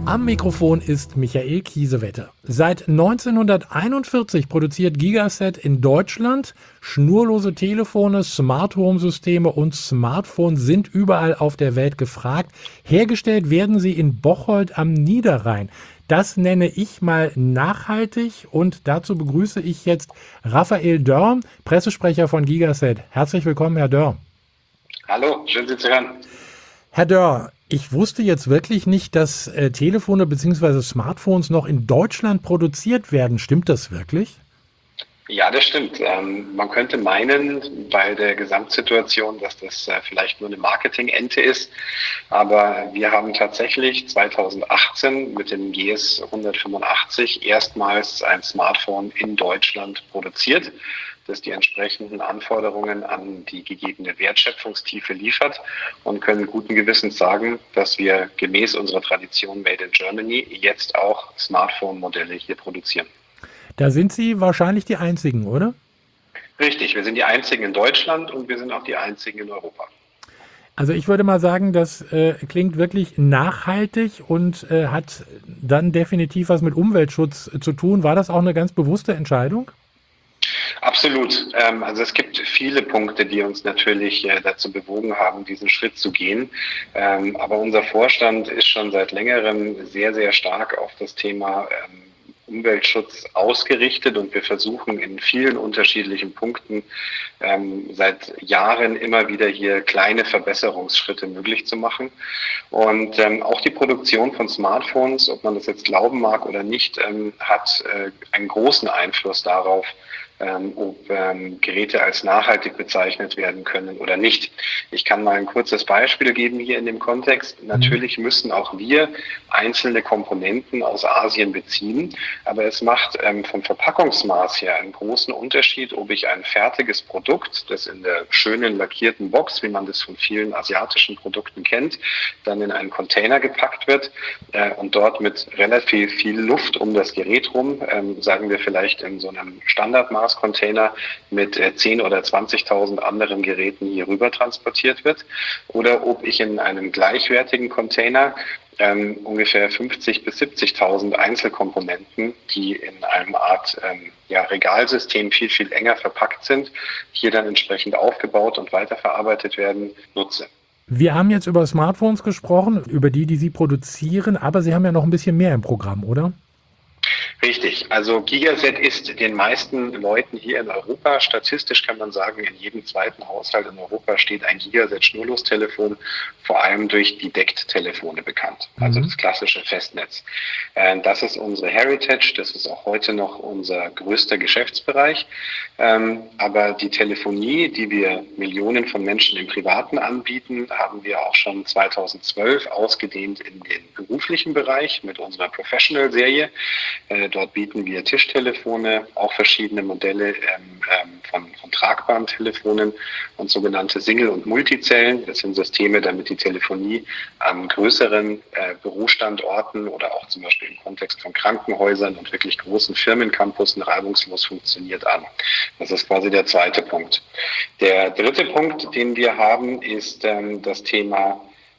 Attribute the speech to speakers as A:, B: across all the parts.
A: Am Mikrofon ist Michael Kiesewetter. Seit 1941 produziert Gigaset in Deutschland schnurlose Telefone, Smart Home Systeme und Smartphones sind überall auf der Welt gefragt. Hergestellt werden sie in Bocholt am Niederrhein. Das nenne ich mal nachhaltig und dazu begrüße ich jetzt Raphael Dörr, Pressesprecher von Gigaset. Herzlich willkommen, Herr Dörr.
B: Hallo, schön Sie zu hören.
A: Herr Dörr, ich wusste jetzt wirklich nicht, dass Telefone bzw. Smartphones noch in Deutschland produziert werden. Stimmt das wirklich?
B: Ja, das stimmt. Man könnte meinen, bei der Gesamtsituation, dass das vielleicht nur eine Marketing-Ente ist. Aber wir haben tatsächlich 2018 mit dem GS 185 erstmals ein Smartphone in Deutschland produziert, das die entsprechenden Anforderungen an die gegebene Wertschöpfungstiefe liefert und können guten Gewissens sagen, dass wir gemäß unserer Tradition Made in Germany jetzt auch Smartphone-Modelle hier produzieren.
A: Da sind Sie wahrscheinlich die Einzigen, oder?
B: Richtig, wir sind die Einzigen in Deutschland und wir sind auch die Einzigen in Europa.
A: Also ich würde mal sagen, das klingt wirklich nachhaltig und hat dann definitiv was mit Umweltschutz zu tun. War das auch eine ganz bewusste Entscheidung?
B: Absolut. Also es gibt viele Punkte, die uns natürlich dazu bewogen haben, diesen Schritt zu gehen. Aber unser Vorstand ist schon seit längerem sehr, sehr stark auf das Thema Umweltschutz ausgerichtet und wir versuchen in vielen unterschiedlichen Punkten seit Jahren immer wieder hier kleine Verbesserungsschritte möglich zu machen. Und auch die Produktion von Smartphones, ob man das jetzt glauben mag oder nicht, hat einen großen Einfluss darauf, ob Geräte als nachhaltig bezeichnet werden können oder nicht. Ich kann mal ein kurzes Beispiel geben hier in dem Kontext. Natürlich müssen auch wir einzelne Komponenten aus Asien beziehen, aber es macht vom Verpackungsmaß her einen großen Unterschied, ob ich ein fertiges Produkt, das in der schönen lackierten Box, wie man das von vielen asiatischen Produkten kennt, dann in einen Container gepackt wird und dort mit relativ viel Luft um das Gerät rum, sagen wir vielleicht in so einem Standardmaß Container mit 10.000 oder 20.000 anderen Geräten hier rüber transportiert wird oder ob ich in einem gleichwertigen Container ungefähr 50.000 bis 70.000 Einzelkomponenten, die in einem Art Regalsystem viel, viel enger verpackt sind, hier dann entsprechend aufgebaut und weiterverarbeitet werden, nutze.
A: Wir haben jetzt über Smartphones gesprochen, über die Sie produzieren, aber Sie haben ja noch ein bisschen mehr im Programm, oder?
B: Richtig. Also Gigaset ist den meisten Leuten hier in Europa, statistisch kann man sagen, in jedem zweiten Haushalt in Europa steht ein Gigaset-Schnurlostelefon, vor allem durch die DECT-Telefone bekannt, also das klassische Festnetz. Das ist unsere Heritage, das ist auch heute noch unser größter Geschäftsbereich. Aber die Telefonie, die wir Millionen von Menschen im Privaten anbieten, haben wir auch schon 2012 ausgedehnt in den beruflichen Bereich mit unserer Professional-Serie. Dort bieten wir Tischtelefone, auch verschiedene Modelle von tragbaren Telefonen und sogenannte Single- und Multizellen. Das sind Systeme, damit die Telefonie an größeren Bürostandorten oder auch zum Beispiel im Kontext von Krankenhäusern und wirklich großen Firmencampussen reibungslos funktioniert an. Das ist quasi der zweite Punkt. Der dritte Punkt, den wir haben, ist das Thema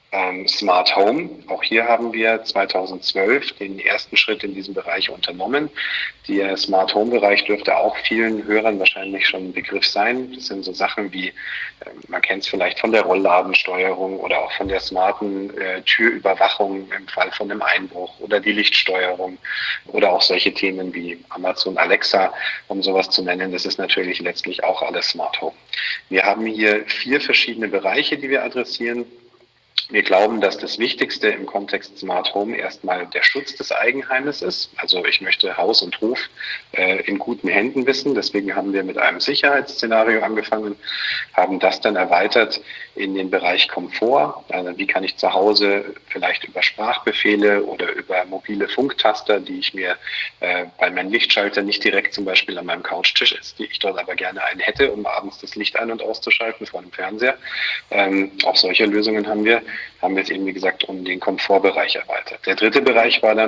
B: Smart Home. Auch hier haben wir 2012 den ersten Schritt in diesem Bereich unternommen. Der Smart Home Bereich dürfte auch vielen Hörern wahrscheinlich schon ein Begriff sein. Das sind so Sachen wie, man kennt es vielleicht von der Rollladensteuerung oder auch von der smarten Türüberwachung im Fall von einem Einbruch oder die Lichtsteuerung oder auch solche Themen wie Amazon Alexa, um sowas zu nennen. Das ist natürlich letztlich auch alles Smart Home. Wir haben hier 4 verschiedene Bereiche, die wir adressieren. Wir glauben, dass das Wichtigste im Kontext Smart Home erstmal der Schutz des Eigenheimes ist. Also ich möchte Haus und Hof in guten Händen wissen. Deswegen haben wir mit einem Sicherheitsszenario angefangen, haben das dann erweitert in den Bereich Komfort. Also wie kann ich zu Hause vielleicht über Sprachbefehle oder über mobile Funktaster, die ich mir bei meinem Lichtschalter nicht direkt zum Beispiel an meinem Couchtisch ist, die ich dort aber gerne einen hätte, um abends das Licht ein- und auszuschalten vor dem Fernseher. Auch solche Lösungen haben wir jetzt eben, wie gesagt, um den Komfortbereich erweitert. Der dritte Bereich war dann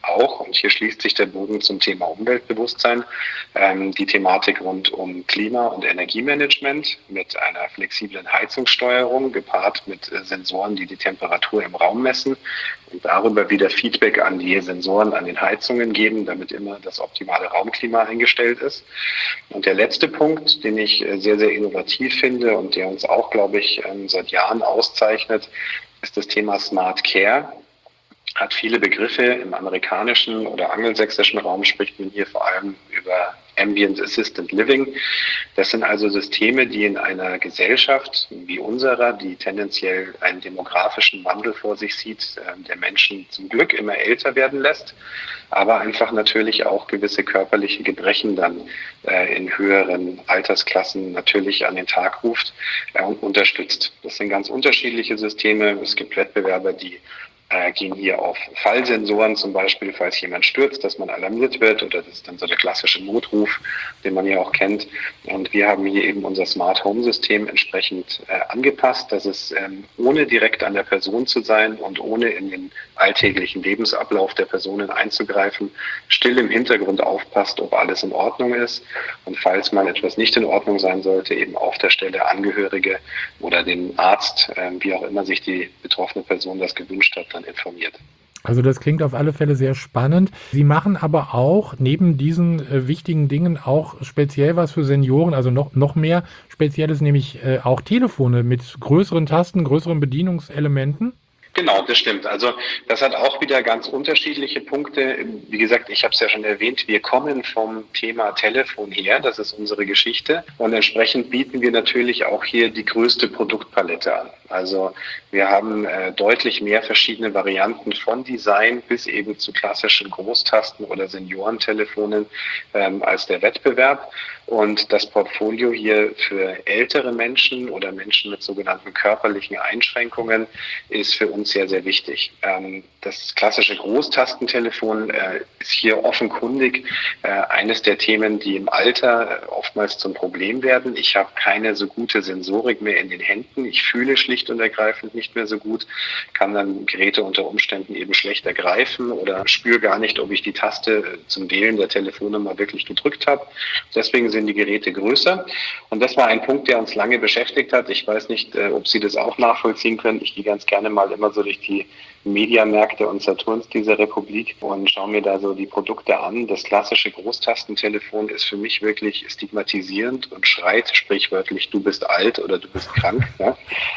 B: auch, und hier schließt sich der Bogen zum Thema Umweltbewusstsein, die Thematik rund um Klima- und Energiemanagement mit einer flexiblen Heizungssteuerung gepaart mit Sensoren, die die Temperatur im Raum messen und darüber wieder Feedback an die Sensoren an den Heizungen geben, damit immer das optimale Raumklima eingestellt ist. Und der letzte Punkt, den ich sehr, sehr innovativ finde und der uns auch, glaube ich, seit Jahren auszeichnet, ist das Thema Smart Care. Hat viele Begriffe. Im amerikanischen oder angelsächsischen Raum spricht man hier vor allem über Ambient Assisted Living. Das sind also Systeme, die in einer Gesellschaft wie unserer, die tendenziell einen demografischen Wandel vor sich sieht, der Menschen zum Glück immer älter werden lässt, aber einfach natürlich auch gewisse körperliche Gebrechen dann in höheren Altersklassen natürlich an den Tag ruft und unterstützt. Das sind ganz unterschiedliche Systeme. Es gibt Wettbewerber, die gehen hier auf Fallsensoren zum Beispiel, falls jemand stürzt, dass man alarmiert wird, oder das ist dann so der klassische Notruf, den man ja auch kennt. Und wir haben hier eben unser Smart Home System entsprechend angepasst, dass es ohne direkt an der Person zu sein und ohne in den alltäglichen Lebensablauf der Personen einzugreifen, still im Hintergrund aufpasst, ob alles in Ordnung ist. Und falls mal etwas nicht in Ordnung sein sollte, eben auf der Stelle Angehörige oder den Arzt, wie auch immer sich die betroffene Person das gewünscht hat, dann informiert.
A: Also das klingt auf alle Fälle sehr spannend. Sie machen aber auch neben diesen wichtigen Dingen auch speziell was für Senioren, also noch mehr Spezielles, nämlich auch Telefone mit größeren Tasten, größeren Bedienungselementen.
B: Genau, das stimmt. Also das hat auch wieder ganz unterschiedliche Punkte. Wie gesagt, ich habe es ja schon erwähnt, wir kommen vom Thema Telefon her, das ist unsere Geschichte. Und entsprechend bieten wir natürlich auch hier die größte Produktpalette an. Also wir haben deutlich mehr verschiedene Varianten von Design bis eben zu klassischen Großtasten oder Seniorentelefonen als der Wettbewerb. Und das Portfolio hier für ältere Menschen oder Menschen mit sogenannten körperlichen Einschränkungen ist für uns sehr, sehr wichtig. Das klassische Großtastentelefon ist hier offenkundig eines der Themen, die im Alter oftmals zum Problem werden. Ich habe keine so gute Sensorik mehr in den Händen. Ich fühle schlicht und ergreifend nicht mehr so gut, kann dann Geräte unter Umständen eben schlecht ergreifen oder spüre gar nicht, ob ich die Taste zum Wählen der Telefonnummer wirklich gedrückt habe. Deswegen sind die Geräte größer. Und das war ein Punkt, der uns lange beschäftigt hat. Ich weiß nicht, ob Sie das auch nachvollziehen können. Ich gehe ganz gerne mal immer so durch die Mediamärkte und Saturns dieser Republik und schaue mir da so die Produkte an. Das klassische Großtastentelefon ist für mich wirklich stigmatisierend und schreit sprichwörtlich, du bist alt oder du bist krank, ja?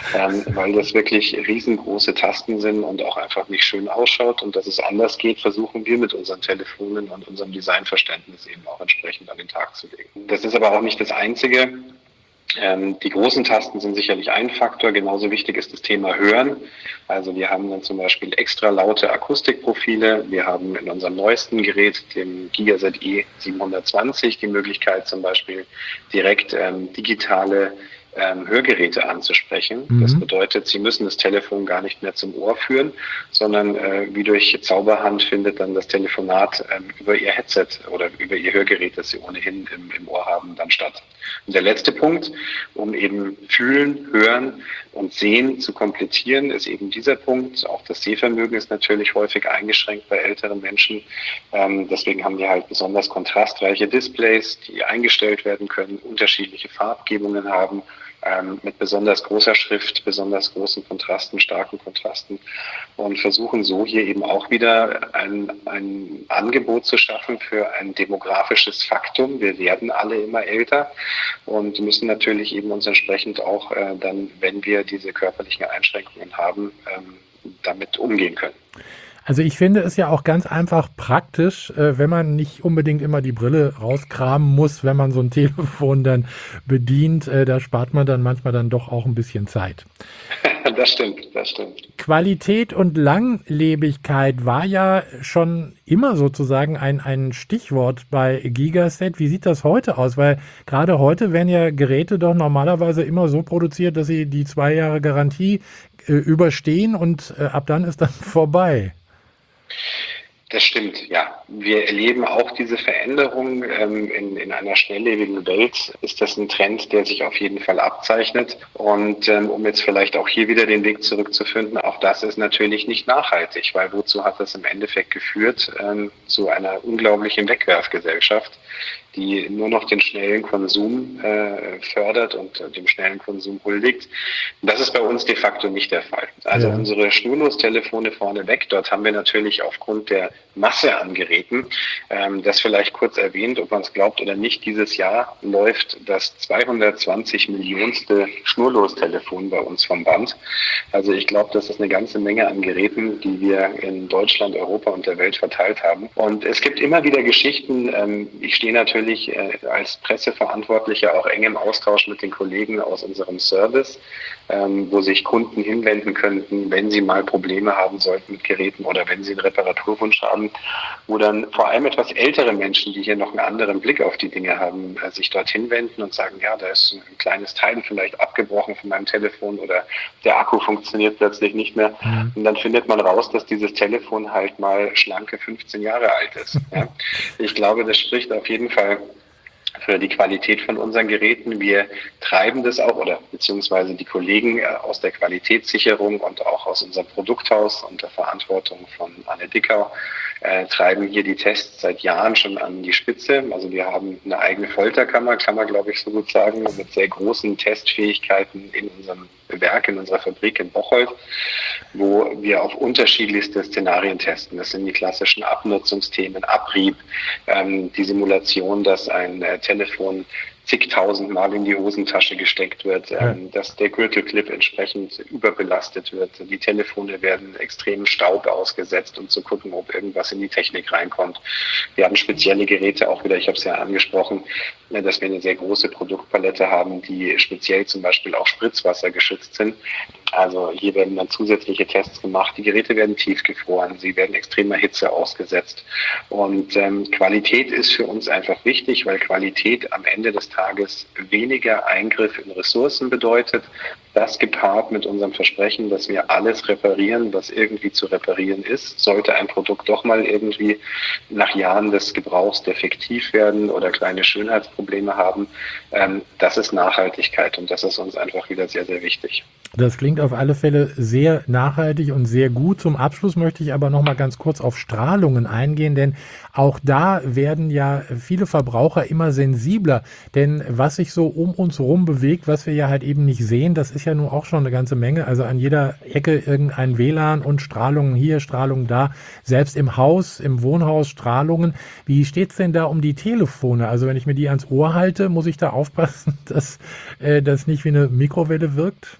B: Weil das wirklich riesengroße Tasten sind und auch einfach nicht schön ausschaut. Und dass es anders geht, versuchen wir mit unseren Telefonen und unserem Designverständnis eben auch entsprechend an den Tag zu legen. Das ist aber auch nicht das Einzige. Die großen Tasten sind sicherlich ein Faktor. Genauso wichtig ist das Thema Hören. Also wir haben dann zum Beispiel extra laute Akustikprofile. Wir haben in unserem neuesten Gerät, dem Gigaset E720, die Möglichkeit zum Beispiel direkt digitale Hörgeräte anzusprechen. Das bedeutet, Sie müssen das Telefon gar nicht mehr zum Ohr führen, sondern wie durch Zauberhand findet dann das Telefonat über Ihr Headset oder über Ihr Hörgerät, das Sie ohnehin im Ohr haben, dann statt. Und der letzte Punkt, um eben Fühlen, Hören und Sehen zu komplettieren, ist eben dieser Punkt. Auch das Sehvermögen ist natürlich häufig eingeschränkt bei älteren Menschen. Deswegen haben wir halt besonders kontrastreiche Displays, die eingestellt werden können, unterschiedliche Farbgebungen haben, mit besonders großer Schrift, besonders großen Kontrasten, starken Kontrasten und versuchen so hier eben auch wieder ein Angebot zu schaffen für ein demografisches Faktum. Wir werden alle immer älter und müssen natürlich eben uns entsprechend auch dann, wenn wir diese körperlichen Einschränkungen haben, damit umgehen können.
A: Also ich finde es ja auch ganz einfach praktisch, wenn man nicht unbedingt immer die Brille rauskramen muss, wenn man so ein Telefon dann bedient. Da spart man dann manchmal dann doch auch ein bisschen Zeit.
B: Das stimmt, das stimmt.
A: Qualität und Langlebigkeit war ja schon immer sozusagen ein Stichwort bei Gigaset. Wie sieht das heute aus? Weil gerade heute werden ja Geräte doch normalerweise immer so produziert, dass sie die 2 Jahre Garantie überstehen und ab dann ist dann vorbei.
B: Das stimmt, ja. Wir erleben auch diese Veränderung. In einer schnelllebigen Welt ist das ein Trend, der sich auf jeden Fall abzeichnet. Und um jetzt vielleicht auch hier wieder den Weg zurückzufinden, auch das ist natürlich nicht nachhaltig, weil wozu hat das im Endeffekt geführt? Zu einer unglaublichen Wegwerfgesellschaft, die nur noch den schnellen Konsum fördert und dem schnellen Konsum huldigt. Das ist bei uns de facto nicht der Fall. Also unsere Schnurlostelefone vorneweg, dort haben wir natürlich aufgrund der Masse an Geräten, das vielleicht kurz erwähnt, ob man es glaubt oder nicht, dieses Jahr läuft das 220 Millionste Schnurlostelefon bei uns vom Band. Also ich glaube, das ist eine ganze Menge an Geräten, die wir in Deutschland, Europa und der Welt verteilt haben. Und es gibt immer wieder Geschichten. Ich stehe natürlich als Presseverantwortlicher auch eng im Austausch mit den Kollegen aus unserem Service, wo sich Kunden hinwenden könnten, wenn sie mal Probleme haben sollten mit Geräten oder wenn sie einen Reparaturwunsch haben, wo dann vor allem etwas ältere Menschen, die hier noch einen anderen Blick auf die Dinge haben, sich dorthin wenden und sagen, ja, da ist ein kleines Teil vielleicht abgebrochen von meinem Telefon oder der Akku funktioniert plötzlich nicht mehr. Und dann findet man raus, dass dieses Telefon halt mal schlanke 15 Jahre alt ist. Ja. Ich glaube, das spricht auf jeden Fall für die Qualität von unseren Geräten. Wir treiben das auch, oder beziehungsweise die Kollegen aus der Qualitätssicherung und auch aus unserem Produkthaus unter Verantwortung von Anne Dickau treiben hier die Tests seit Jahren schon an die Spitze. Also wir haben eine eigene Folterkammer, kann man glaube ich so gut sagen, mit sehr großen Testfähigkeiten in unserem Werk, in unserer Fabrik in Bocholt, wo wir auf unterschiedlichste Szenarien testen. Das sind die klassischen Abnutzungsthemen, Abrieb, die Simulation, dass ein Telefon zigtausend Mal in die Hosentasche gesteckt wird, dass der Gürtelclip entsprechend überbelastet wird. Die Telefone werden extrem Staub ausgesetzt, um zu gucken, ob irgendwas in die Technik reinkommt. Wir haben spezielle Geräte, auch wieder, ich habe es ja angesprochen, dass wir eine sehr große Produktpalette haben, die speziell zum Beispiel auch Spritzwasser geschützt sind. Also hier werden dann zusätzliche Tests gemacht. Die Geräte werden tiefgefroren, sie werden extremer Hitze ausgesetzt. Und Qualität ist für uns einfach wichtig, weil Qualität am Ende des Tages weniger Eingriff in Ressourcen bedeutet. Das gepaart mit unserem Versprechen, dass wir alles reparieren, was irgendwie zu reparieren ist. Sollte ein Produkt doch mal irgendwie nach Jahren des Gebrauchs defektiv werden oder kleine Schönheitsprobleme haben, das ist Nachhaltigkeit und das ist uns einfach wieder sehr, sehr wichtig.
A: Das klingt auf alle Fälle sehr nachhaltig und sehr gut. Zum Abschluss möchte ich aber noch mal ganz kurz auf Strahlungen eingehen, denn auch da werden ja viele Verbraucher immer sensibler. Denn was sich so um uns herum bewegt, was wir ja halt eben nicht sehen, das ist ja nun auch schon eine ganze Menge. Also an jeder Ecke irgendein WLAN und Strahlungen hier, Strahlungen da. Selbst im Haus, im Wohnhaus Strahlungen. Wie steht's denn da um die Telefone? Also wenn ich mir die ans Ohr halte, muss ich da aufpassen, dass das nicht wie eine Mikrowelle wirkt?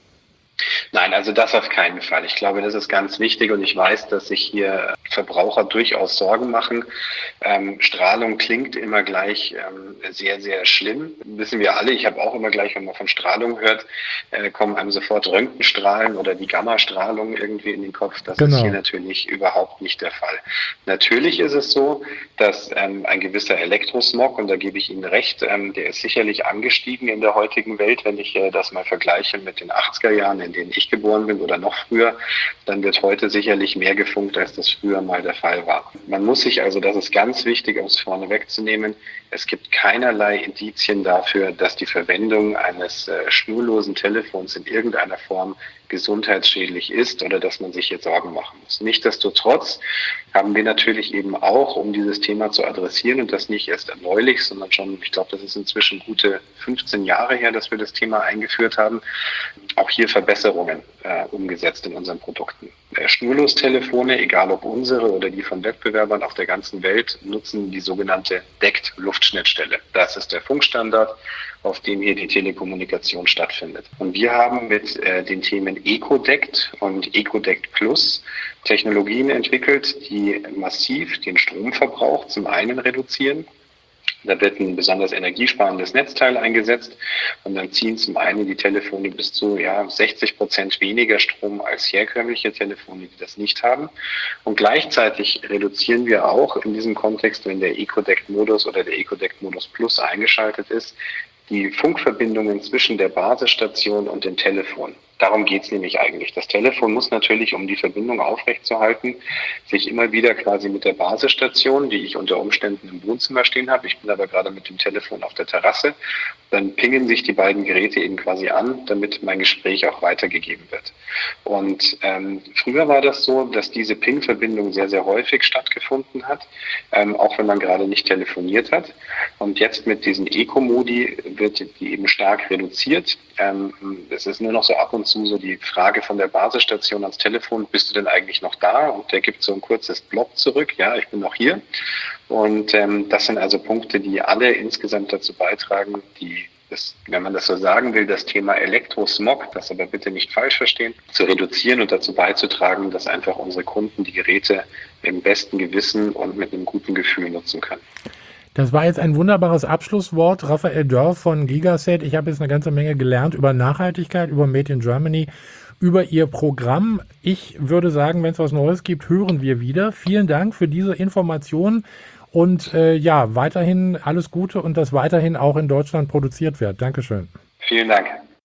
B: Nein, also das auf keinen Fall. Ich glaube, das ist ganz wichtig und ich weiß, dass sich hier Verbraucher durchaus Sorgen machen. Strahlung klingt immer gleich sehr, sehr schlimm. Wissen wir alle. Ich habe auch immer gleich, wenn man von Strahlung hört, kommen einem sofort Röntgenstrahlen oder die Gammastrahlung irgendwie in den Kopf. Das ist hier natürlich überhaupt nicht der Fall. Natürlich ist es so, dass ein gewisser Elektrosmog, und da gebe ich Ihnen recht, der ist sicherlich angestiegen in der heutigen Welt. Wenn ich das mal vergleiche mit den 80er Jahren, in denen ich geboren bin oder noch früher, dann wird heute sicherlich mehr gefunkt, als das früher mal der Fall war. Man muss sich also, das ist ganz wichtig, um es vorne wegzunehmen, es gibt keinerlei Indizien dafür, dass die Verwendung eines schnurlosen Telefons in irgendeiner Form gesundheitsschädlich ist oder dass man sich jetzt Sorgen machen muss. Nichtsdestotrotz haben wir natürlich eben auch, um dieses Thema zu adressieren und das nicht erst neulich, sondern schon, ich glaube, das ist inzwischen gute 15 Jahre her, dass wir das Thema eingeführt haben, auch hier Verbesserungen umgesetzt in unseren Produkten. Schnurlostelefone, egal ob unsere oder die von Wettbewerbern auf der ganzen Welt, nutzen die sogenannte DECT-Luftschnittstelle. Das ist der Funkstandard, auf dem hier die Telekommunikation stattfindet. Und wir haben mit den Themen EcoDect und EcoDect Plus Technologien entwickelt, die massiv den Stromverbrauch zum einen reduzieren. Da wird ein besonders energiesparendes Netzteil eingesetzt und dann ziehen zum einen die Telefone bis zu 60% weniger Strom als herkömmliche Telefone, die das nicht haben. Und gleichzeitig reduzieren wir auch in diesem Kontext, wenn der EcoDect-Modus oder der EcoDect-Modus Plus eingeschaltet ist, die Funkverbindungen zwischen der Basisstation und dem Telefon. Darum geht es nämlich eigentlich. Das Telefon muss natürlich, um die Verbindung aufrechtzuerhalten, sich immer wieder quasi mit der Basisstation, die ich unter Umständen im Wohnzimmer stehen habe, ich bin aber gerade mit dem Telefon auf der Terrasse, dann pingen sich die beiden Geräte eben quasi an, damit mein Gespräch auch weitergegeben wird. Und früher war das so, dass diese Ping-Verbindung sehr, sehr häufig stattgefunden hat, auch wenn man gerade nicht telefoniert hat. Und jetzt mit diesen Eco-Modi wird die eben stark reduziert. Es ist nur noch so ab und zu so die Frage von der Basisstation ans Telefon, bist du denn eigentlich noch da? Und der gibt so ein kurzes Block zurück, ja, ich bin noch hier. Und das sind also Punkte, die alle insgesamt dazu beitragen, wenn man das so sagen will, das Thema Elektrosmog, das aber bitte nicht falsch verstehen, zu reduzieren und dazu beizutragen, dass einfach unsere Kunden die Geräte im besten Gewissen und mit einem guten Gefühl nutzen können.
A: Das war jetzt ein wunderbares Abschlusswort. Raphael Dörr von Gigaset. Ich habe jetzt eine ganze Menge gelernt über Nachhaltigkeit, über Made in Germany, über Ihr Programm. Ich würde sagen, wenn es was Neues gibt, hören wir wieder. Vielen Dank für diese Informationen und ja, weiterhin alles Gute und dass weiterhin auch in Deutschland produziert wird. Dankeschön.
B: Vielen Dank.